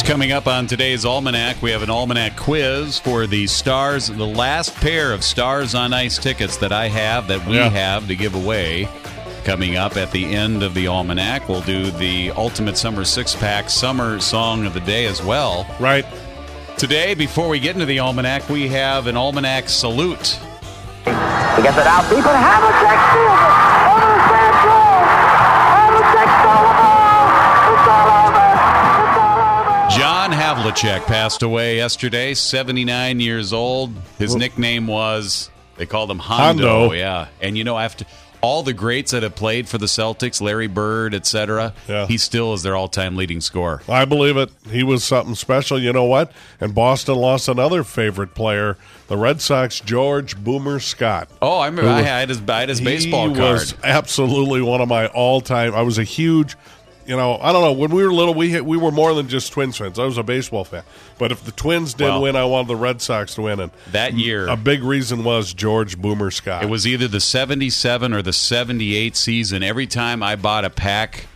Coming up on today's Almanac, we have an Almanac quiz for the Stars, the last pair of Stars on Ice tickets that I have, that we have to give away. Coming up at the end of the Almanac, we'll do the Ultimate Summer Six-Pack Summer Song of the Day as well. Right. Today, before we get into the Almanac, we have an Almanac salute. He gets it out deep, and Havlicek steals it over the fence wall. Havlicek stole the ball. It's all over. It's all over. John Havlicek passed away yesterday, 79 years old. His nickname was, they called him Hondo. Yeah. And, you know, after all the greats that have played for the Celtics, Larry Bird, etc., he still is their all-time leading scorer. I believe it. He was something special. You know what? And Boston lost another favorite player, the Red Sox, George Boomer Scott. Oh, I remember. I had his baseball card. He was absolutely one of my all-time. I was a huge, you know, I don't know. When we were little, we were more than just Twins fans. I was a baseball fan. But if the Twins didn't win, I wanted the Red Sox to win. And that year, a big reason was George Boomer Scott. It was either the 77 or the 78 season. Every time I bought a pack,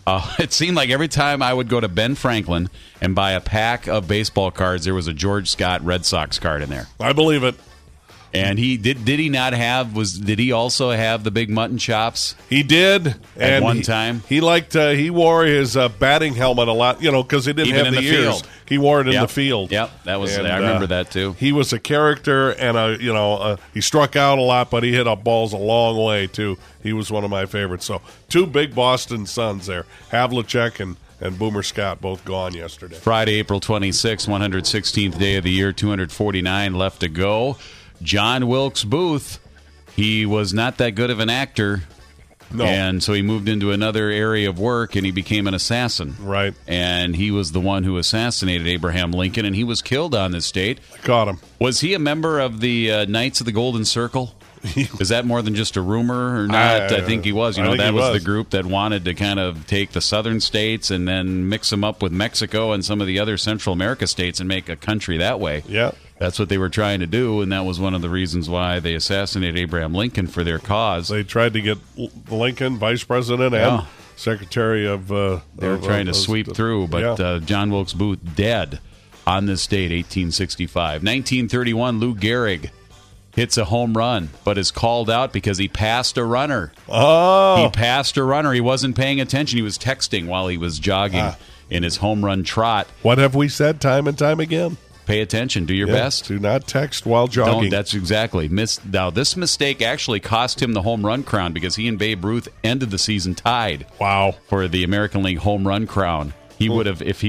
it seemed like every time I would go to Ben Franklin and buy a pack of baseball cards, there was a George Scott Red Sox card in there. I believe it. And he did he not have, did he also have the big mutton chops? He did. At one time. He liked, he wore his batting helmet a lot, you know, because he didn't Even have in the the ears. field. He wore it in the field. Yep, that was, And, I remember that too. He was a character, and he struck out a lot, but he hit up balls a long way too. He was one of my favorites. So two big Boston Sons there, Havlicek and Boomer Scott, both gone yesterday. Friday, April 26th, 116th day of the year, 249 left to go. John Wilkes Booth, he was not that good of an actor. No. And so he moved into another area of work, and he became an assassin. Right. And he was the one who assassinated Abraham Lincoln, and he was killed on this date. Caught him. Was he a member of the Knights of the Golden Circle? Is that more than just a rumor or not? I think he was. You know, that was the group that wanted to kind of take the southern states and then mix them up with Mexico and some of the other Central America states and make a country that way. Yeah. That's what they were trying to do, and that was one of the reasons why they assassinated Abraham Lincoln, for their cause. They tried to get Lincoln vice president and secretary of... they were trying to sweep through, but John Wilkes Booth dead on this date, 1865. 1931, Lou Gehrig hits a home run, but is called out because he passed a runner. Oh. He passed a runner. He wasn't paying attention. He was texting while he was jogging in his home run trot. What have we said time and time again? Pay attention. Do your best. Do not text while jogging. That's exactly. Now, this mistake actually cost him the home run crown because he and Babe Ruth ended the season tied. Wow. For the American League home run crown. He would have, if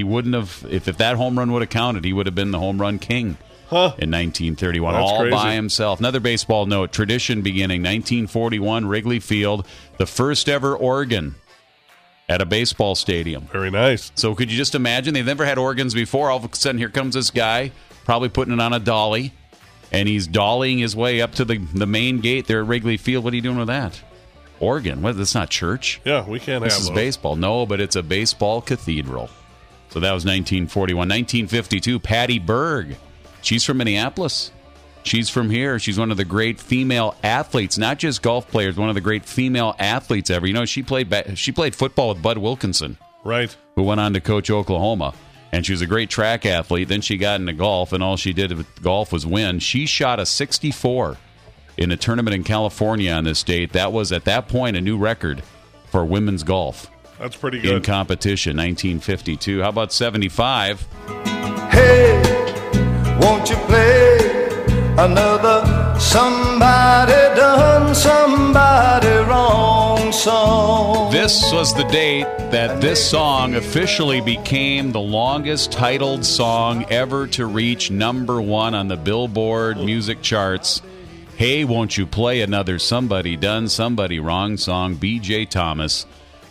that home run would have counted, he would have been the home run king. In 1931, That's all crazy. by himself. Another baseball note, tradition beginning, 1941, Wrigley Field, the first ever organ at a baseball stadium. Very nice. So could you just imagine? They've never had organs before. All of a sudden, here comes this guy, probably putting it on a dolly, and he's dollying his way up to the main gate there at Wrigley Field. What are you doing with that? Organ? What? That's not church. Yeah, we can't have This is those. baseball. No, but it's a baseball cathedral. So that was 1941. 1952, Patty Berg. She's from Minneapolis. She's from here. She's one of the great female athletes, not just golf players, one of the great female athletes ever. You know, she played football with Bud Wilkinson, right? Who went on to coach Oklahoma. And she was a great track athlete. Then she got into golf, and all she did with golf was win. She shot a 64 in a tournament in California on this date. That was, at that point, a new record for women's golf. That's pretty good. In competition, 1952. How about 75? Hey, won't you play another somebody done somebody wrong song? This was the date that this song officially became the longest titled song ever to reach number one on the Billboard music charts. Hey, won't you play another somebody done somebody wrong song? B.J. Thomas,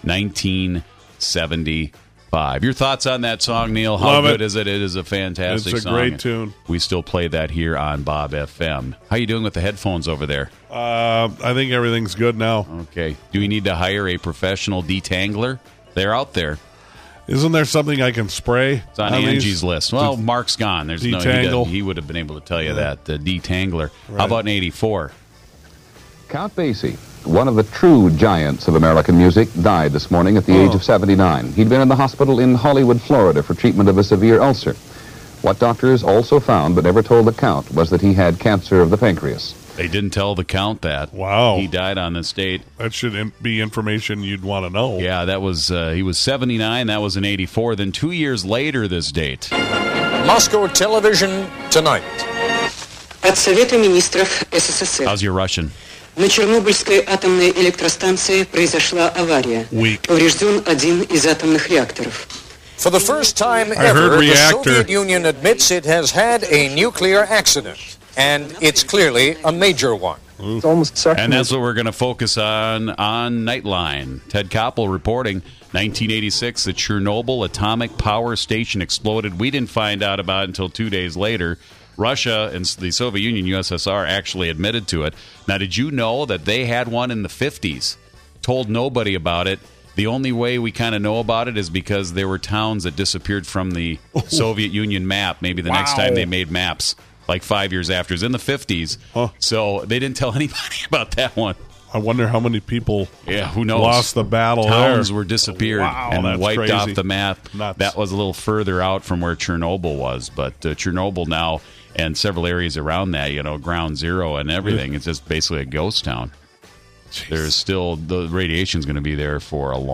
1975. Your thoughts on that song, Neil? How Love good it. is it? It is a fantastic song. It's a great tune. We still play that here on Bob FM. How you doing with the headphones over there? I think everything's good now. Okay. Do we need to hire a professional detangler? They're out there. Isn't there something I can spray? It's on Angie's list. Well, Mark's gone. There's detangle. He would have been able to tell you that. The detangler. Right. How about an 84? Count Basie one of the true giants of American music, died this morning at the age of 79. He'd been in the hospital in Hollywood, Florida for treatment of a severe ulcer. What doctors also found, but never told the Count, was that he had cancer of the pancreas. They didn't tell the Count that. Wow. He died on this date. That should be information you'd want to know. Yeah, that was, he was 79. That was in 84. Then 2 years later, this date. Moscow television tonight. От Совета министров СССР. How's your Russian? На Чернобыльской атомной электростанции произошла авария. Поврежден один из атомных реакторов. For the first time ever, the Soviet Union admits it has had a nuclear accident, and it's clearly a major one. It's almost certain. And that's what we're going to focus on Nightline. Ted Koppel reporting, 1986, the Chernobyl atomic power station exploded. We didn't find out about it until 2 days later. Russia and the Soviet Union, USSR, actually admitted to it. Now, did you know that they had one in the 50s? Told nobody about it. The only way we kind of know about it is because there were towns that disappeared from the Soviet Union map. Maybe the next time they made maps, like 5 years after. It was in the 50s. So they didn't tell anybody about that one. I wonder how many people who knows? Lost the battle Towns there. Were disappeared and wiped crazy. off the map. Nuts. That was a little further out from where Chernobyl was. But Chernobyl now and several areas around that, Ground Zero and everything, it's just basically a ghost town. Jeez. There's still, the radiation's going to be there for a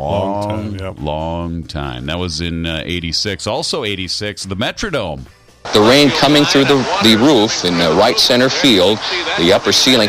long time. That was in 86. Also 86, the Metrodome. The rain coming through the roof in right center field, the upper ceiling.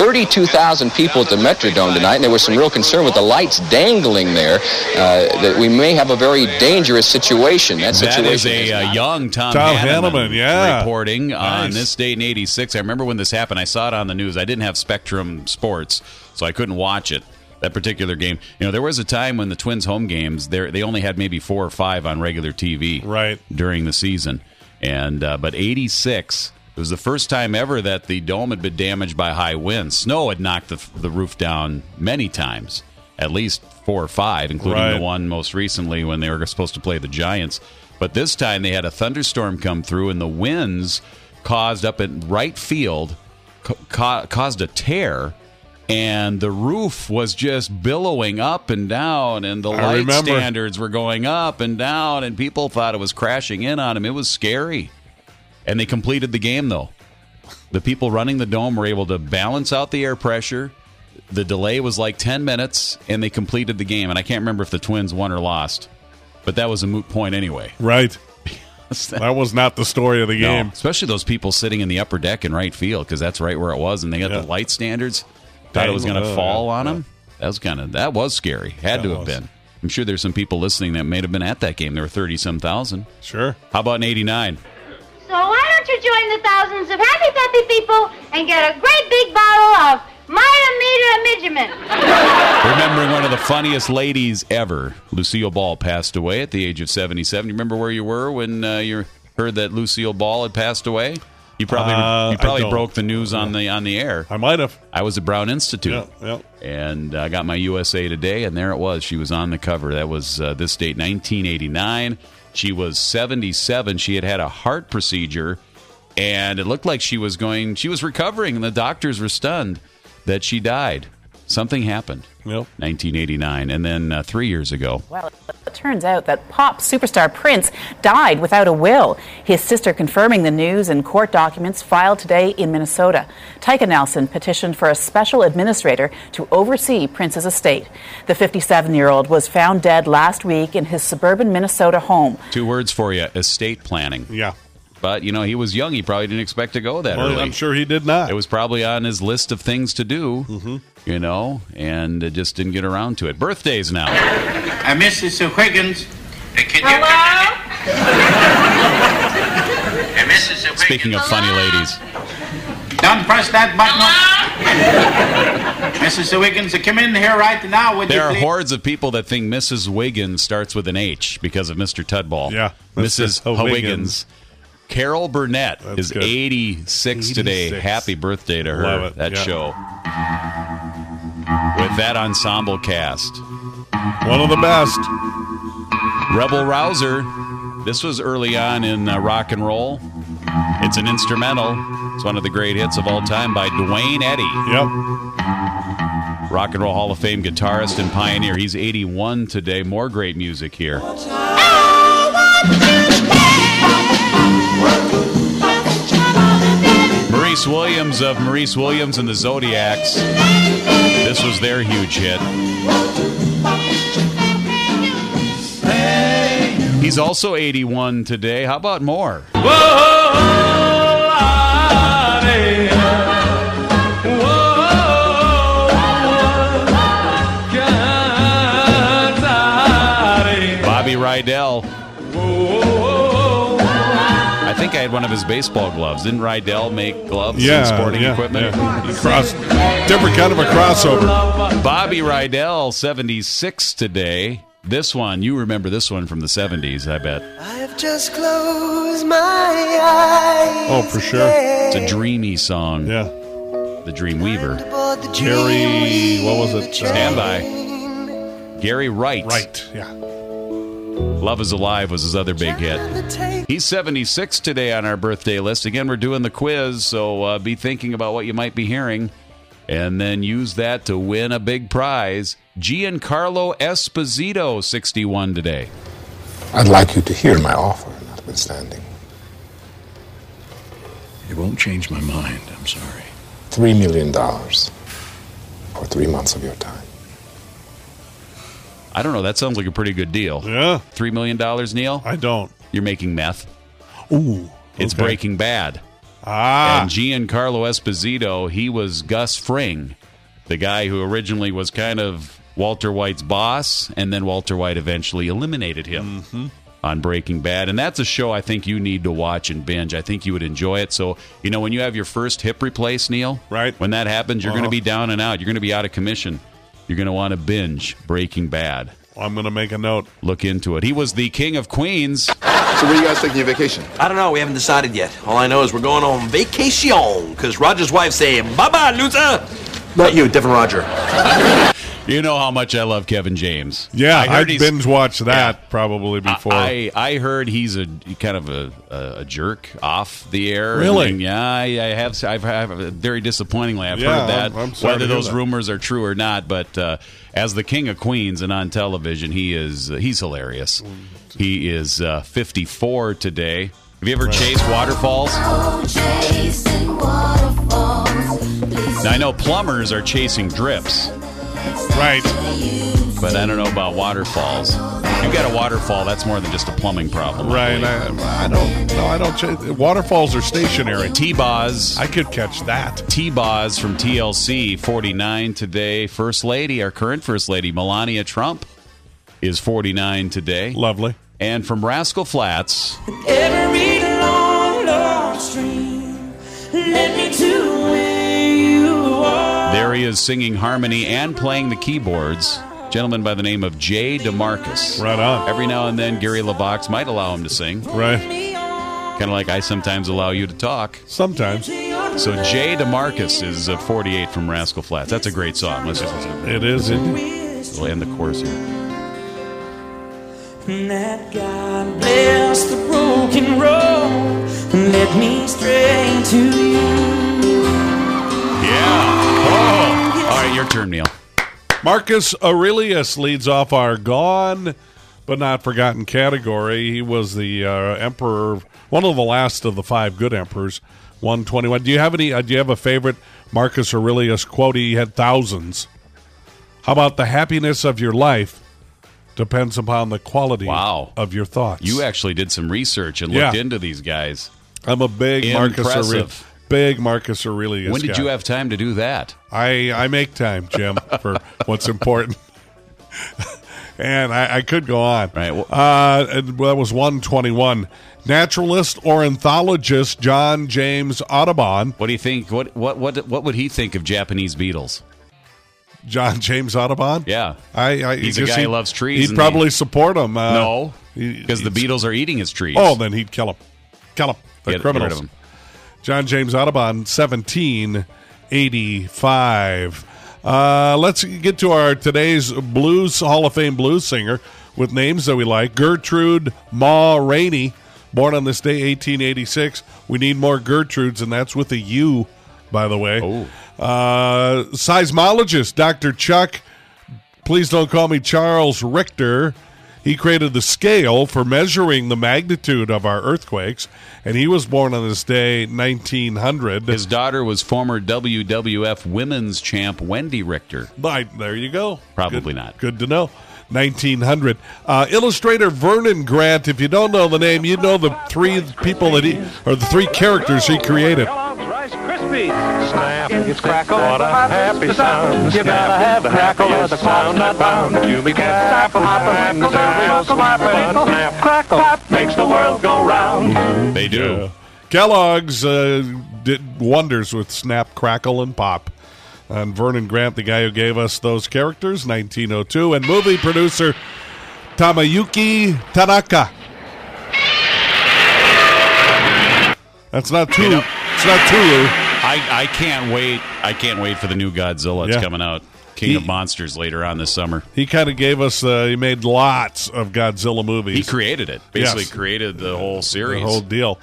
32,000 people at the Metrodome tonight, and there was some real concern with the lights dangling there that we may have a very dangerous situation. That is a young Tom Hanneman reporting on this date in 86. I remember when this happened. I saw it on the news. I didn't have Spectrum Sports, so I couldn't watch it. That particular game. There was a time when the Twins home games, they only had maybe 4 or 5 on regular TV during the season. And but 86, it was the first time ever that the dome had been damaged by high winds. Snow had knocked the roof down many times, at least 4 or 5, including the one most recently when they were supposed to play the Giants. But this time they had a thunderstorm come through, and the winds caused up in right field, caused a tear. And the roof was just billowing up and down, and the light standards were going up and down, and people thought it was crashing in on them. It was scary. And they completed the game, though. The people running the dome were able to balance out the air pressure. The delay was like 10 minutes, and they completed the game. And I can't remember if the Twins won or lost, but that was a moot point anyway. Right. That was not the story of the game. Especially those people sitting in the upper deck in right field, because that's right where it was, and they got the light standards. Thought it was going to fall on them. That was scary. Had to have been. I'm sure there's some people listening that may have been at that game. There were 30-some thousand. Sure. How about in 89? So why don't you join the thousands of happy, peppy people and get a great big bottle of Midgeman? Remembering one of the funniest ladies ever, Lucille Ball, passed away at the age of 77. You remember where you were when you heard that Lucille Ball had passed away? You probably broke the news on the air. I might have. I was at Brown Institute, and I got my USA Today, and there it was. She was on the cover. That was this date, 1989. She was 77. She had a heart procedure, and it looked like she was recovering, and the doctors were stunned that she died. Something happened. 1989, and then 3 years ago. Well, it turns out that pop superstar Prince died without a will. His sister confirming the news in court documents filed today in Minnesota. Tyka Nelson petitioned for a special administrator to oversee Prince's estate. The 57-year-old was found dead last week in his suburban Minnesota home. 2 words for you: estate planning. Yeah. But, he was young. He probably didn't expect to go that early. I'm sure he did not. It was probably on his list of things to do, and it just didn't get around to it. Birthdays now. Mrs. Higgins. Can you Mrs. Higgins. Speaking of funny ladies. Don't press that button. Mrs. Wiggins, come in here right now. There are hordes of people that think Mrs. Wiggins starts with an H because of Mr. Tudball. Yeah. Mrs. Wiggins. Carol Burnett is 86 today. Happy birthday to her. Love it. That show. With that ensemble cast. One of the best. Rebel Rouser. This was early on in rock and roll. It's an instrumental. It's one of the great hits of all time by Duane Eddy. Yep. Rock and Roll Hall of Fame guitarist and pioneer. He's 81 today. More great music here. Maurice Williams of Maurice Williams and the Zodiacs. This was their huge hit. He's also 81 today. How about more? Bobby Rydell. I think I had one of his baseball gloves. Didn't Rydell make gloves and sporting equipment? Yeah. Different kind of a crossover. Bobby Rydell, 76 today. This one, you remember this one from the 70s, I bet. I've just closed my eyes. Oh, for sure. It's a dreamy song. Yeah. The Dreamweaver. Gary, what was it? Stand by. Gary Wright. Right, yeah. Love Is Alive was his other big hit. He's 76 today on our birthday list. Again, we're doing the quiz, so be thinking about what you might be hearing, and then use that to win a big prize. Giancarlo Esposito, 61 today. I'd like you to hear my offer, notwithstanding. It won't change my mind, I'm sorry. $3 million for 3 months of your time. I don't know. That sounds like a pretty good deal. Yeah. $3 million, Neil? I don't. You're making meth. Ooh. It's okay. Breaking Bad. Ah. And Giancarlo Esposito, he was Gus Fring, the guy who originally was kind of Walter White's boss, and then Walter White eventually eliminated him on Breaking Bad. And that's a show I think you need to watch and binge. I think you would enjoy it. So, when you have your first hip replaced, Neil, right? When that happens, you're going to be down and out. You're going to be out of commission. You're going to want to binge Breaking Bad. I'm going to make a note. Look into it. He was the King of Queens. So where are you guys taking your vacation? I don't know. We haven't decided yet. All I know is we're going on vacation because Roger's wife say, bye-bye, loser. Not you, different Roger. You know how much I love Kevin James. Yeah, I binge watched that probably before. I heard he's a kind of a jerk off the air. Really? And I've very disappointingly I've heard that. I'm sorry whether to hear those that. rumors are true or not, but as the King of Queens and on television, he's hilarious. He is 54 today. Have you ever chased waterfalls? Now I know plumbers are chasing drips. Right. But I don't know about waterfalls. If you got a waterfall, that's more than just a plumbing problem. Right. I don't. Waterfalls are stationary. T-Boz. I could catch that. T-Boz from TLC, 49 today. First Lady, our current First Lady, Melania Trump, is 49 today. Lovely. And from Rascal Flats. Every long, long stream led me to where you are. There he is singing harmony and playing the keyboards. Gentleman by the name of Jay DeMarcus. Right on. Every now and then, Gary LaVox might allow him to sing. Right. Kind of like I sometimes allow you to talk. Sometimes. So Jay DeMarcus is 48 from Rascal Flats. That's a great song. Let's just listen to it. It is indeed. We'll end the chorus here. That God bless the broken road and led me straight to you. Yeah. Oh. All right, your turn, Neil. Marcus Aurelius leads off our gone but not forgotten category. He was the emperor, one of the last of the 5 good emperors, 121. Do you have any? Do you have a favorite Marcus Aurelius quote? He had thousands. How about the happiness of your life depends upon the quality of your thoughts? You actually did some research and looked into these guys. I'm a big Marcus Aurelius. Big Marcus Aurelius. When did you have time to do that? I make time, Jim, for what's important. And I could go on. Right. That was 121. Naturalist or ornithologist John James Audubon. What do you think? What would he think of Japanese beetles? John James Audubon? Yeah. He's a guy who loves trees. He'd probably support him. No, because the beetles are eating his trees. Oh, then he'd kill him. Kill him. They're criminals. Get rid of him. John James Audubon, 1785. Let's get to our today's Blues Hall of Fame blues singer with names that we like. Gertrude Ma Rainey, born on this day, 1886. We need more Gertrudes, and that's with a U, by the way. Oh. Seismologist Dr. Chuck, please don't call me Charles Richter. He created the scale for measuring the magnitude of our earthquakes, and he was born on this day, 1900. His daughter was former WWF women's champ Wendy Richter. Right, there you go. Probably not. Good to know. 1900. Illustrator Vernon Grant, if you don't know the name, you know the three people that the three characters he created. Snap, it's crackle, what a happy sound. You gotta have the crackle or the sound not bound. You begin snapple, and cereal slapping. Snap, crackle, makes the world go round. They do. Kellogg's did wonders with Snap, Crackle, and Pop. And Vernon Grant, the guy who gave us those characters, 1902. And movie producer Tamayuki Tanaka. That's not Tulu. It's not Tulu. I can't wait. I can't wait for the new Godzilla. It's coming out. King of Monsters later on this summer. He kind of gave us, he made lots of Godzilla movies. He created it. Basically created the whole series. The whole deal.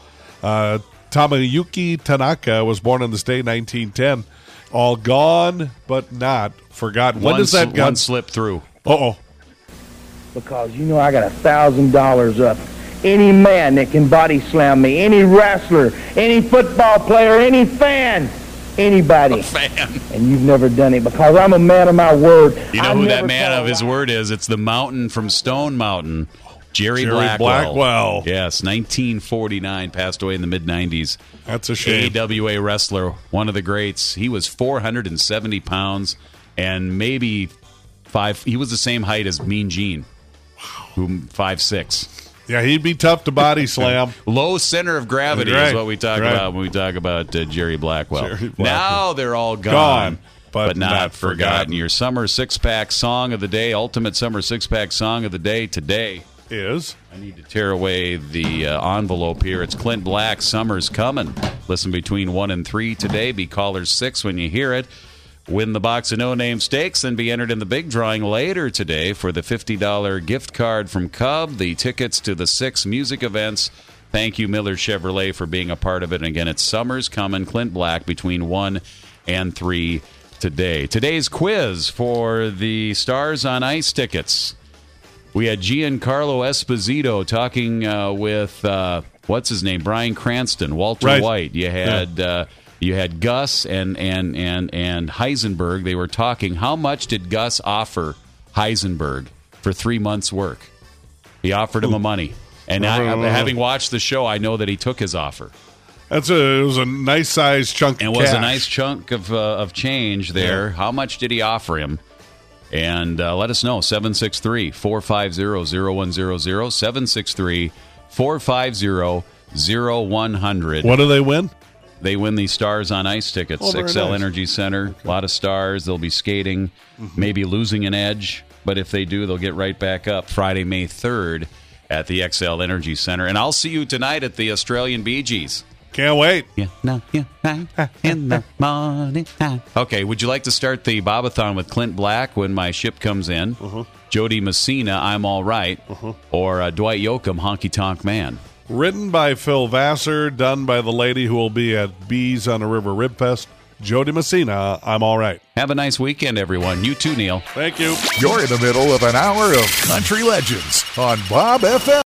Tamayuki Tanaka was born on this day, 1910. All gone, but not forgotten. When does that one slip through? Uh-oh. Because I got $1,000 up. Any man that can body slam me, any wrestler, any football player, any fan, anybody. A fan. And you've never done it because I'm a man of my word. You know who that man of his word is? It's the Mountain from Stone Mountain. Jerry Blackwell. Yes, 1949, passed away in the mid-90s. That's a shame. AWA wrestler, one of the greats. He was 470 pounds and maybe he was the same height as Mean Gene, who 5'6". Yeah, he'd be tough to body slam. Low center of gravity is what we talk about when we talk about Jerry Blackwell. Now they're all gone. But not forgotten. Your summer six-pack song of the day, ultimate summer six-pack song of the day today is... I need to tear away the envelope here. It's Clint Black, Summer's Coming. Listen between 1 and 3 today. Be caller 6 when you hear it. Win the box of no-name steaks and be entered in the big drawing later today for the $50 gift card from Cub, the tickets to the 6 music events. Thank you, Miller Chevrolet, for being a part of it. And again, it's Summer's Coming, Clint Black, between 1 and 3 today. Today's quiz for the Stars on Ice tickets. We had Giancarlo Esposito talking with, what's his name, Bryan Cranston, Walter White. You had... You had Gus and Heisenberg. They were talking. How much did Gus offer Heisenberg for 3 months' work? He offered him money. And having watched the show, I know that he took his offer. It was a nice sized chunk of cash. It was a nice chunk of change there. Yeah. How much did he offer him? And let us know. 763-450-0100. 763-450-0100. What do they win? They win the Stars on Ice tickets. XL nice. Energy Center. A lot of stars. They'll be skating, maybe losing an edge. But if they do, they'll get right back up Friday, May 3rd at the XL Energy Center. And I'll see you tonight at the Australian Bee Gees. Can't wait. In the morning time. Okay, would you like to start the Bobathon with Clint Black, When My Ship Comes In? Jody Messina, I'm All Right? Or Dwight Yoakam, Honky Tonk Man? Written by Phil Vassar, done by the lady who will be at Bees on the River Rib Fest, Jody Messina, I'm All Right. Have a nice weekend, everyone. You too, Neil. Thank you. You're in the middle of an hour of country legends on Bob FM.